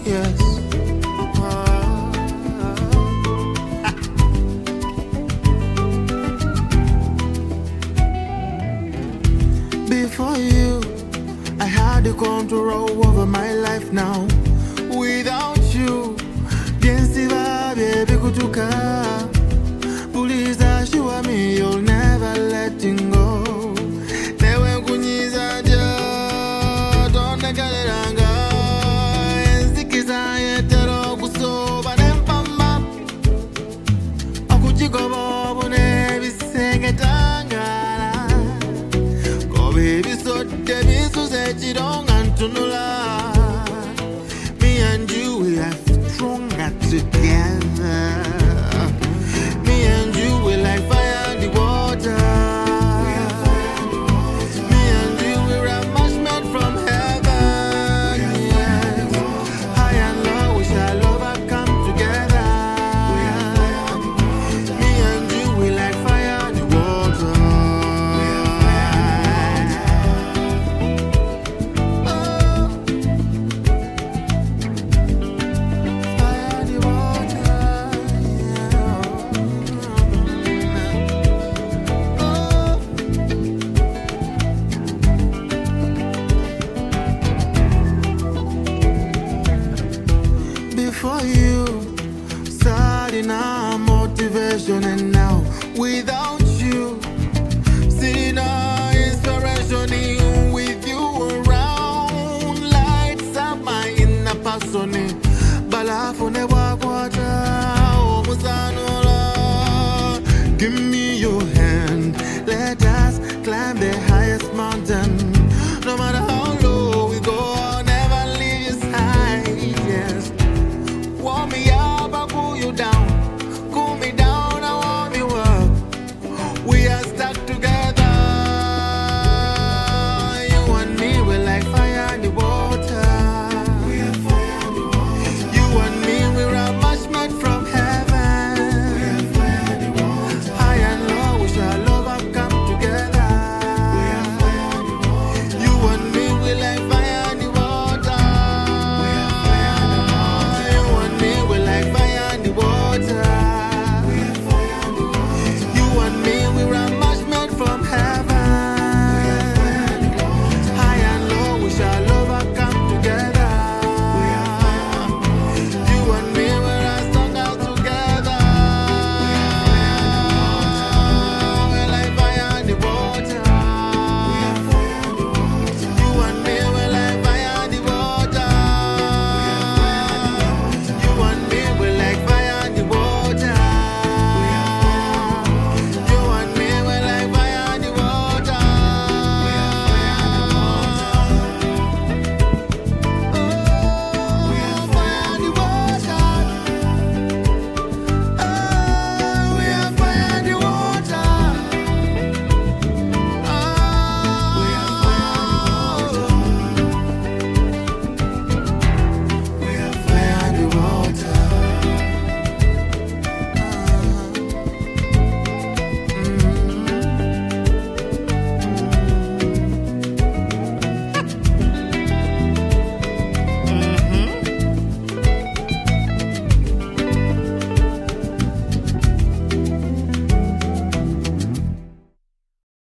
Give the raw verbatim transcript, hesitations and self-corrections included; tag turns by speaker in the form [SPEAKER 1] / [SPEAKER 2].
[SPEAKER 1] yes. Ah. Before you, I had the control over my life now. Without you, Gensiva baby kutuka. Police assure me you'll never let him go. Newe kunyiza ja, don't negalanga. Enzikiza yetero kusoba nempamba. Akuchiko bobo ne bisenge tangara. Ko baby so debi so sechi don't antunula. Me and you we are stronger together. Me and you we like fire and the water. Me and you we are much made from heaven. Yes. High and low we shall overcome together. Me and you we like fire and the water. Oh. Fire and the water. Before you, starting our motivation, and now without you, seeing our inspiration in with you around, lights up my inner person.